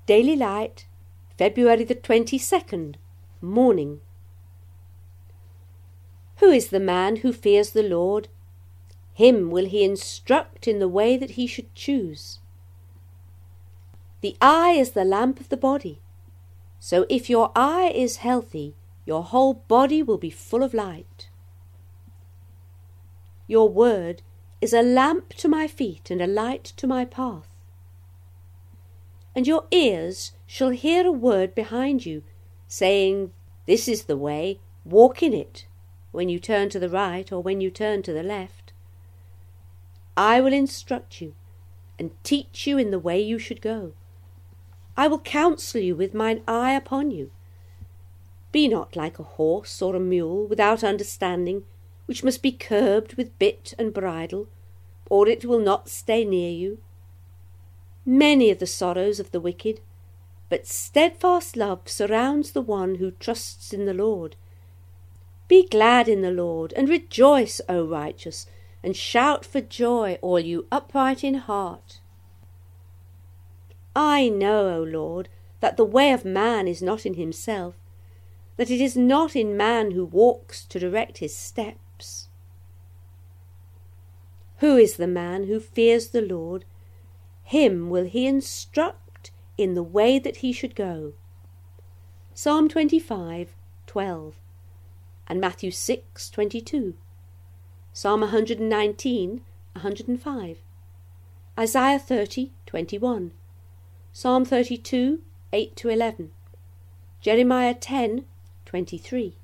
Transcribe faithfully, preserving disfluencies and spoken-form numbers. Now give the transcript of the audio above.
Daily Light, February the twenty-second, morning. Who is the man who fears the Lord? Him will he instruct in the way that he should choose. The eye is the lamp of the body, so if your eye is healthy, your whole body will be full of light. Your word is a lamp to my feet and a light to my path. And your ears shall hear a word behind you, saying, This is the way, walk in it, when you turn to the right or when you turn to the left. I will instruct you, and teach you in the way you should go. I will counsel you with mine eye upon you. Be not like a horse or a mule without understanding, which must be curbed with bit and bridle, or it will not stay near you. Many are the sorrows of the wicked, but steadfast love surrounds the one who trusts in the Lord. Be glad in the Lord, and rejoice, O righteous, and shout for joy, all you upright in heart. I know, O Lord, that the way of man is not in himself, that it is not in man who walks to direct his steps. Who is the man who fears the Lord? Him will he instruct in the way that he should go. Psalm twenty-five, twelve, and Matthew six, twenty-two. Psalm one hundred nineteen, one hundred five. Isaiah thirty, twenty-one. Psalm thirty-two, eight to eleven. Jeremiah ten, twenty-three.